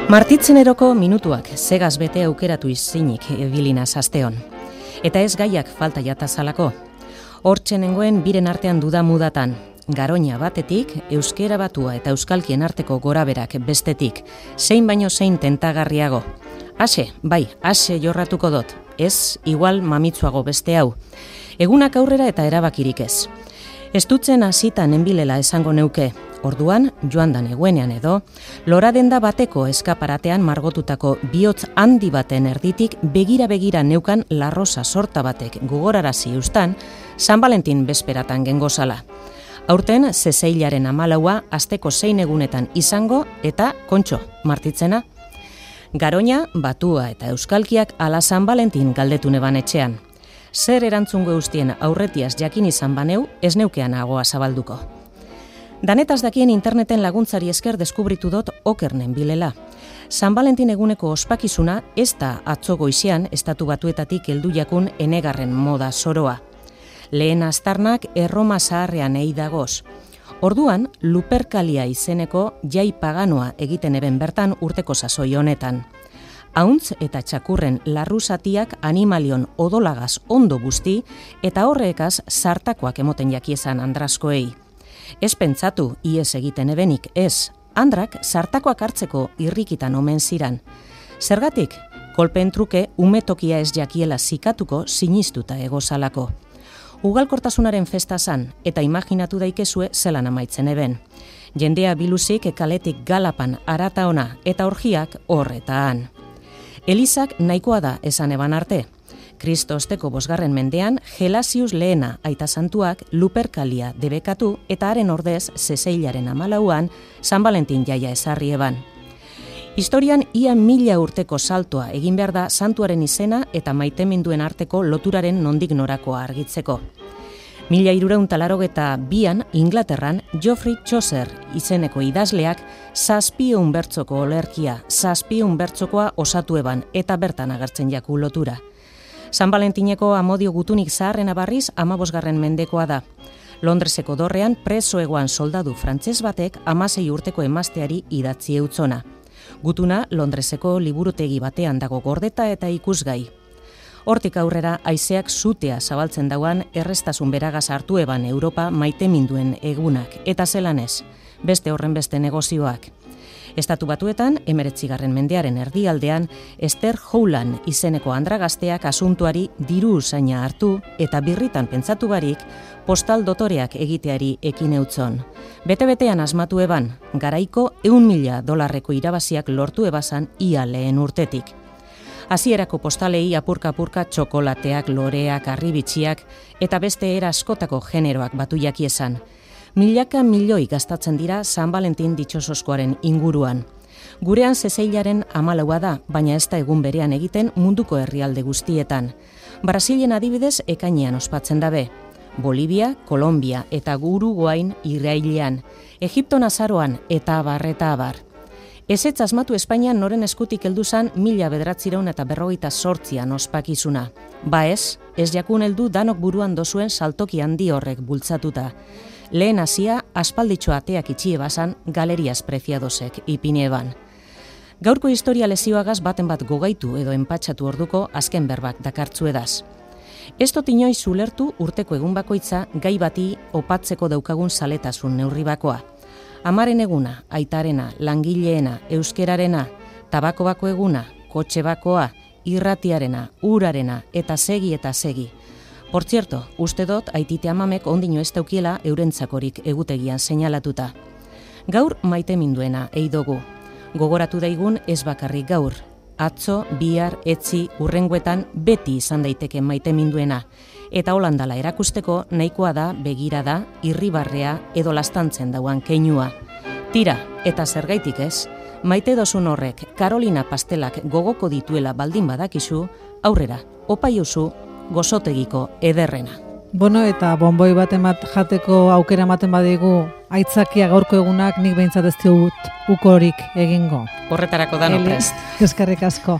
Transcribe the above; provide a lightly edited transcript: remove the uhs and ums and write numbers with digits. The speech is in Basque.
Martitzeneroko minutuak zegaz bete aukeratu izinik bilinaz asteon. Eta ez gaiak falta jatazalako. Hortxe nengoen biren artean dudamudatan. Garoña batetik, euskera batua eta euskalkien arteko goraberak bestetik. Zein baino zein tentagarriago. Ase jorratuko dot. Ez, igual mamitsuago beste hau. Egunak aurrera eta erabakirik ez. Estutzen hasita nenbilela esango neuke. Orduan, joan da neguenean edo, loradenda bateko eskaparatean margotutako bihotz handi baten erditik begira neukan larrosa sorta batek gogorarazi eustan, San Valentin bezperatan gengozala. Aurten, zezeilaren 14 asteko 6 egunetan izango eta kontxo, martitzena. Garoña, batua eta euskalkiak ala San Valentin galdetu neban etxean. Zer erantzungo eustien aurretiaz jakin izan baneu, ez neukean agoa zabalduko. Danetaz dakien interneten laguntzari esker deskubritu dot okernen bilela. San Valentin eguneko ospakizuna ez da atzo goizean estatu batuetatik heldu jakun enegarren moda soroa. Lehen aztarnak Erroma zaharrean dagoz. Orduan, Luperkalia izeneko jai paganoa egiten eben bertan urteko sasoi honetan. Hauntz eta txakurren larruzatiak animalion odolagaz ondo guzti eta horrekaz sartakoak emoten jakiezan andraskoei. Ez pentsatu, ies egiten ebenik, ez. Andrak sartakoak hartzeko irrikitan omen ziran. Zergatik, kolpeen truke umetokia ez jakiela zikatuko sinistuta egozalako. Ugalkortasunaren festa zan, eta imaginatu daikezue zelan amaitzen eben. Jendea biluzik kaletik galapan arata ona eta orgiak hor eta han. Elizak nahikoa da esan eban arte. Kristo osteko 5. mendean, Gelasius lehena aita santuak Luperkalia debekatu eta haren ordez zezeilaren 14an San Valentin jaia ezarri eban. Historian ia 1000 urteko saltoa egin behar da santuaren izena eta maiteminduen arteko loturaren nondik norakoa argitzeko. 1382an Inglaterran Geoffrey Chaucer izeneko idazleak 700 bertzoko olerkia, 700 bertzokoa osatu eban eta bertan agertzen jaku lotura. San Valentineko amodio gutunik zaharrena barriz 15. mendekoa da. Londreseko dorrean preso egoan soldadu frantses batek 16 urteko emazteari idatzi eutzona. Gutuna Londreseko liburutegi batean dago gordeta eta ikusgai. Hortik aurrera haizeak zutea zabaltzen dauan errestasun beragaz hartu eban Europa maiteminduen egunak eta zelan ez, beste horren beste negozioak. Estatu batuetan, 19. mendearen erdialdean, Esther Howland izeneko andragazteak asuntuari diru usaina hartu eta birritan pentsatu barik postal dotoreak egiteari ekin eutzon. Bete-betean asmatu eban, garaiko $100,000 irabaziak lortu ebazan ia lehen urtetik. Hasierako postalei apurka-apurka txokolateak, loreak, arribitxiak eta beste era askotako generoak batu jakiezan. Milaka milioi gastatzen dira San Valentin ditxososkoaren inguruan. Gurean zezeilaren 14a da, baina ez da egun berean egiten munduko herrialde guztietan. Brasilen adibidez ekainean ospatzen dabe. Bolivia, Kolombia eta Uruguain irailean. Egipton azaroan eta abar. Ezetz asmatu Espainian noren eskutik heldu zan 1948an ospakizuna. Ba ez jakun heldu danok buruan dozuen saltoki handi horrek bultzatuta. Lehen hasia aspalditxo ateak itxie bazan galerias preziadosek ipineban. Gaurko historia lezioagaz baten bat gogaitu edo enpatxatu orduko azken berbak dakartzu edaz. Ez dut inoiz ulertu urteko egun bakoitza gai bati opatzeko daukagun saletasun neurri bakoa. Amaren eguna, aitarena, langileena, euskerarena, tabako bako eguna, kotxe bakoa, irratiarena, urarena eta segi. Por cierto, uste dut aitite amamek ondino ez daukiela eurentzakorik egutegian seinalatuta. Gaur maiteminduena eidogu. Gogoratu daigun ez bakarrik gaur. Atzo, bihar, etzi, urrengoetan beti izan daiteke maiteminduena. Eta holandala erakusteko nahikoa da begirada, irribarrea edo lastantzen dauan keinua. Tira, eta zergaitik ez, maite dozun horrek Karolina pastelak gogoko dituela baldin badakizu, aurrera, opaiuzu, gozotegiko ederrena. Bono eta bonboi bat jateko aukera ematen badigu aitzakia gaurko egunak nik behintzat ez diut ukorik egingo. Horretarako dano prest. Eskerrik asko.